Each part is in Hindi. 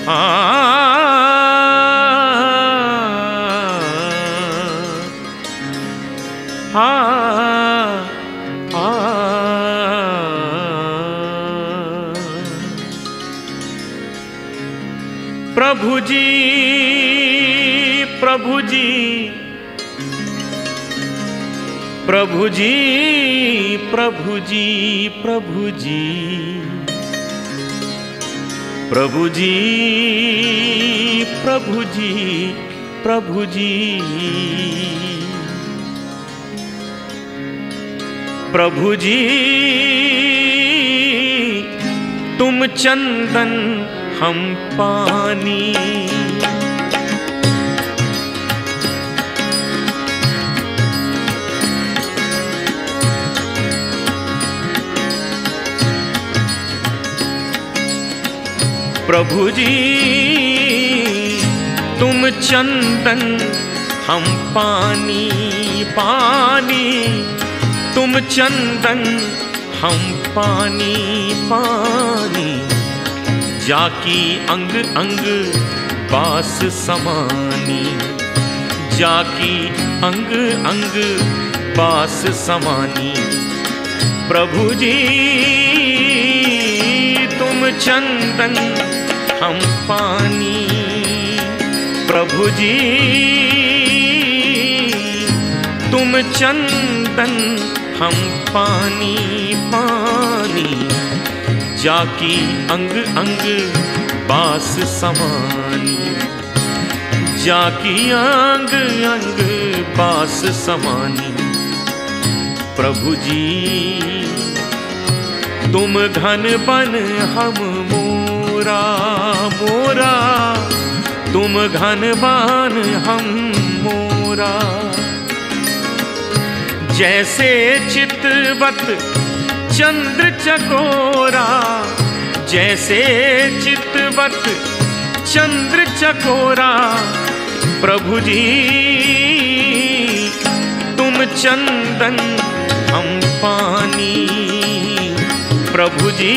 प्रभु जी प्रभु जी प्रभु जी प्रभु जी प्रभु जी प्रभु जी प्रभु जी प्रभु जी प्रभु जी तुम चंदन हम पानी प्रभु जी तुम चंदन हम पानी पानी तुम चंदन हम पानी पानी जाकी अंग अंग बास समानी जाकी अंग अंग बास समानी प्रभु जी तुम चंदन हम पानी प्रभु जी तुम चंदन हम पानी पानी जाकी अंग अंग बास समानी जाकी अंग अंग बास समानी प्रभु जी तुम घन बन हम मोरा मोरा तुम घन बन हम मोरा जैसे चितवत चंद्र चकोरा जैसे चितवत चंद्र चकोरा प्रभु जी तुम चंदन हम पानी प्रभु जी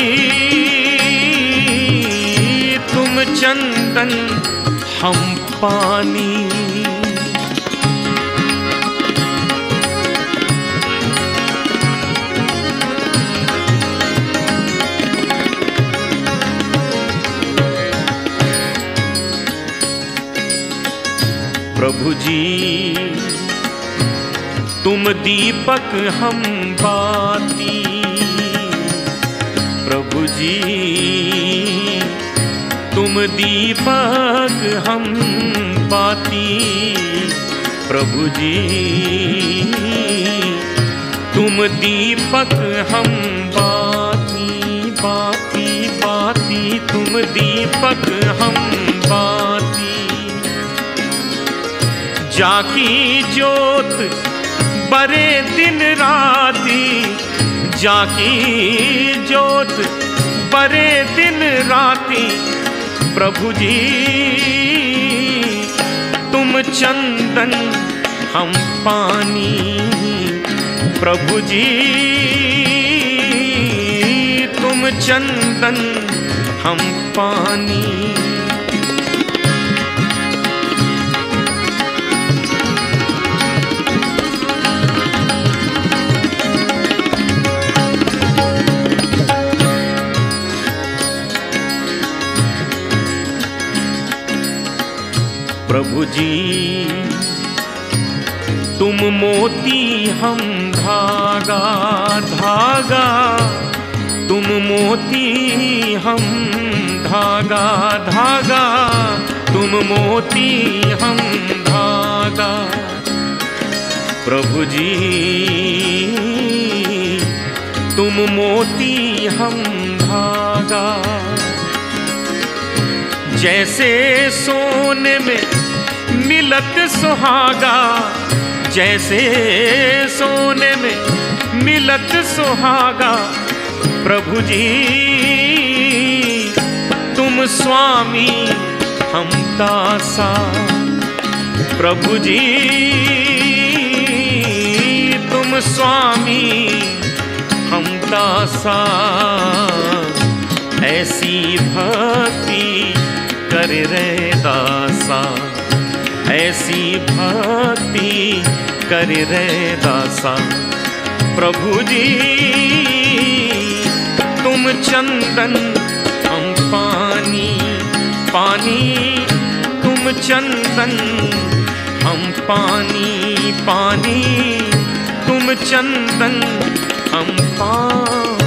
तुम चंदन हम पानी प्रभु जी तुम दीपक हम बाती प्रभु जी तुम दीपक हम बाती प्रभु जी तुम दीपक हम बाती बाती बाती तुम दीपक हम बाती जाकी ज्योत बरे दिन राती जाकी ज्योत बरे दिन राती प्रभु जी तुम चंदन हम पानी प्रभु जी तुम चंदन हम पानी प्रभु जी तुम मोती हम धागा धागा तुम मोती हम धागा धागा तुम मोती हम धागा प्रभु जी तुम मोती हम धागा जैसे सोने में मिलत सुहागा जैसे सोने में मिलत सुहागा प्रभु जी तुम स्वामी हम दासा प्रभु जी तुम स्वामी हम दासा ऐसी भक्ति कर ऐसी भक्ति कर रे दासा। प्रभु जी तुम चंदन हम पानी, पानी तुम चंदन हम पानी, पानी तुम चंदन हम पानी।